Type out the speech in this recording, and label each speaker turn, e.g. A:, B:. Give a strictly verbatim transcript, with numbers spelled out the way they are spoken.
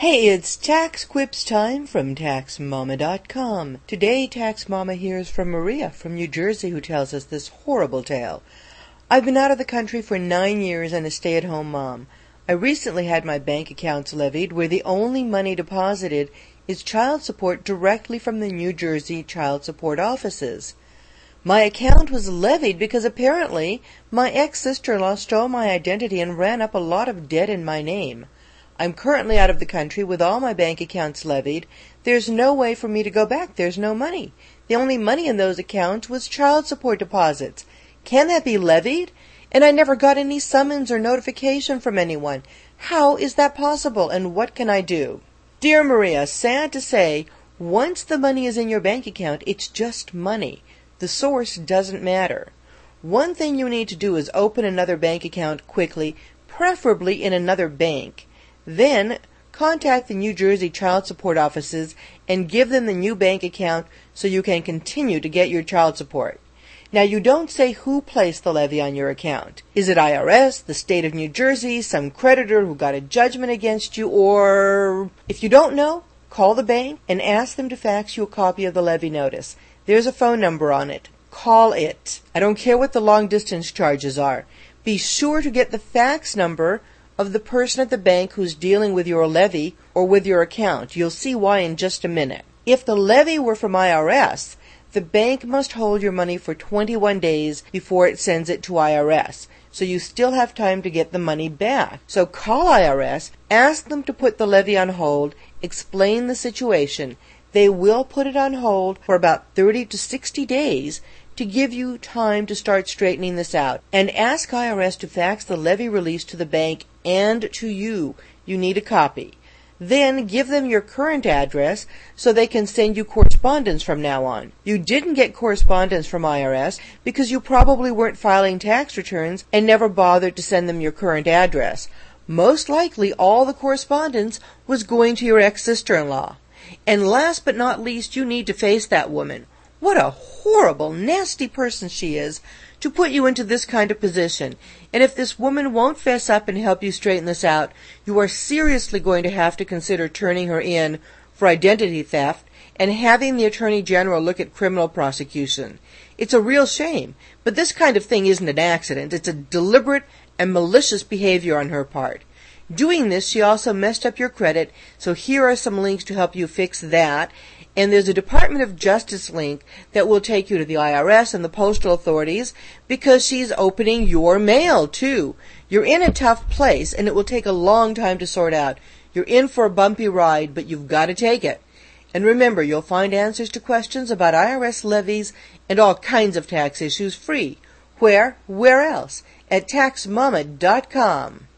A: Hey, it's Tax Quips time from Tax Mama dot com. Today, Tax Mama hears from Maria from New Jersey, who tells us this horrible tale. I've been out of the country for nine years and a stay-at-home mom. I recently had my bank accounts levied, where the only money deposited is child support directly from the New Jersey child support offices. My account was levied because apparently my ex-sister-in-law stole my identity and ran up a lot of debt in my name. I'm currently out of the country with all my bank accounts levied. There's no way for me to go back. There's no money. The only money in those accounts was child support deposits. Can that be levied? And I never got any summons or notification from anyone. How is that possible, and what can I do? Dear Maria, sad to say, once the money is in your bank account, it's just money. The source doesn't matter. One thing you need to do is open another bank account quickly, preferably in another bank. Then contact the New Jersey child support offices and give them the new bank account so you can continue to get your child support. Now, you don't say who placed the levy on your account. Is it I R S, the state of New Jersey, some creditor who got a judgment against you, or... If you don't know, call the bank and ask them to fax you a copy of the levy notice. There's a phone number on it. Call it. I don't care what the long-distance charges are. Be sure to get the fax number of the person at the bank who's dealing with your levy or with your account. You'll see why in just a minute. If the levy were from I R S, the bank must hold your money for twenty-one days before it sends it to I R S, so you still have time to get the money back. So call I R S, ask them to put the levy on hold, explain the situation. They will put it on hold for about thirty to sixty days to give you time to start straightening this out. And ask I R S to fax the levy release to the bank and to you. You need a copy. Then give them your current address so they can send you correspondence from now on. You didn't get correspondence from I R S because you probably weren't filing tax returns and never bothered to send them your current address. Most likely all the correspondence was going to your ex-sister-in-law. And last but not least, you need to face that woman. What a horrible, nasty person she is to put you into this kind of position. And if this woman won't fess up and help you straighten this out, you are seriously going to have to consider turning her in for identity theft and having the Attorney General look at criminal prosecution. It's a real shame, but this kind of thing isn't an accident. It's a deliberate and malicious behavior on her part. Doing this, she also messed up your credit, so here are some links to help you fix that. And there's a Department of Justice link that will take you to the I R S and the postal authorities because she's opening your mail, too. You're in a tough place, and it will take a long time to sort out. You're in for a bumpy ride, but you've got to take it. And remember, you'll find answers to questions about I R S levies and all kinds of tax issues free. Where? Where else? At Tax Mama dot com.